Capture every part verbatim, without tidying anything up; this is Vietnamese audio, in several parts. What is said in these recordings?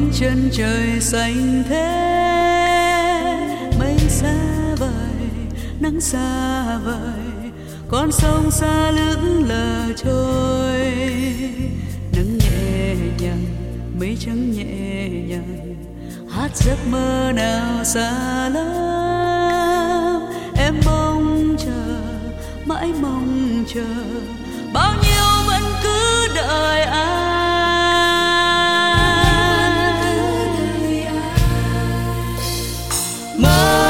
những chân trời xanh thế, mây xa vời nắng xa vời, con sông xa lững lờ trôi. Nắng nhẹ nhàng mây trắng nhẹ nhàng, hát giấc mơ nào xa lắm. Em mong chờ mãi mong chờ, bao nhiêu vẫn cứ đợi anh. Mơ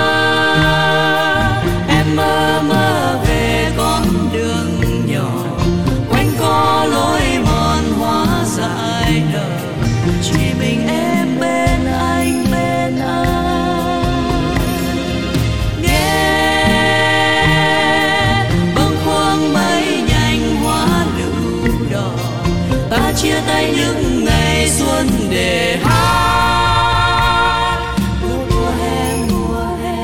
em mơ mơ về con đường nhỏ, quanh co lối mòn hoa dại nở, chỉ mình em bên anh bên anh. Nghe bâng khuâng mây nhanh hóa lưu đỏ, ta chia tay những ngày xuân để hát. Mùa hè mùa hè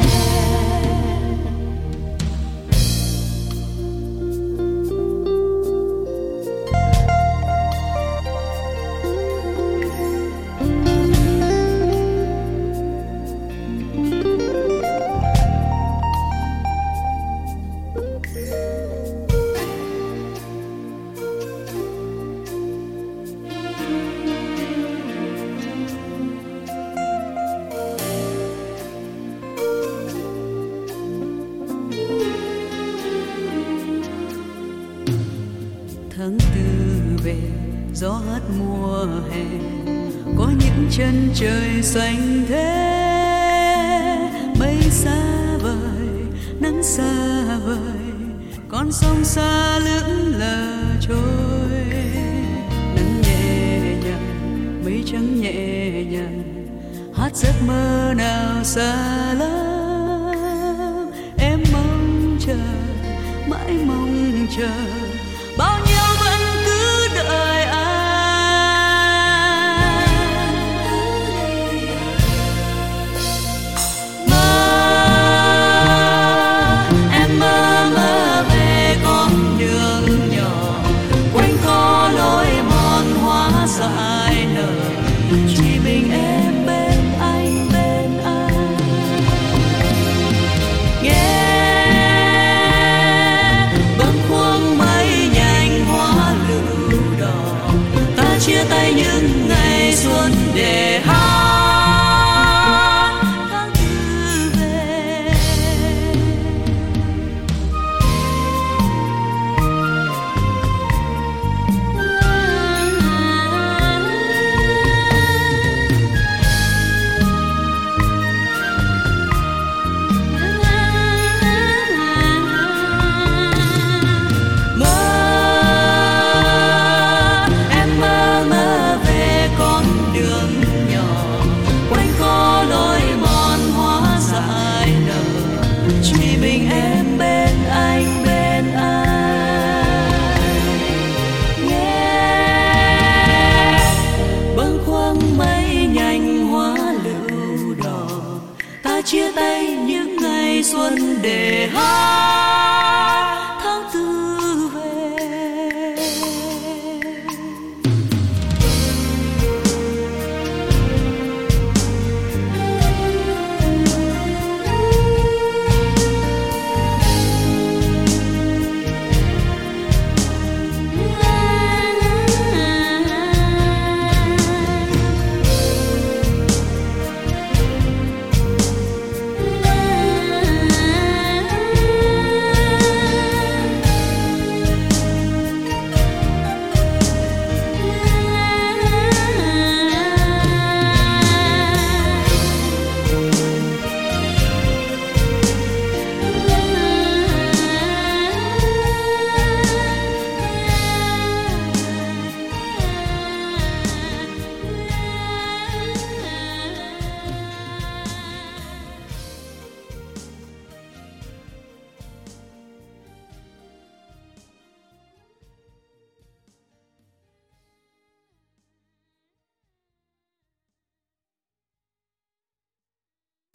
tháng tư về gió hát mùa hè, có những chân trời xanh thế, mây xa vời nắng xa vời, con sông xa lững lờ trôi. Nắng nhẹ nhàng mây trắng nhẹ nhàng, hát giấc mơ nào xa lắm. Em mong chờ mãi mong chờ, bao nhiêu vẫn cứ đợi anh. Mơ em mơ mơ về con đường nhỏ, quanh co lối mòn hoa dại nở, chỉ mình em bên anh bên anh. Nghe bâng khuâng mây nhanh hóa lưu đỏ, ta chia tay những ngày xuân để hát. Tháng tư về chia tay những ngày xuân để hát.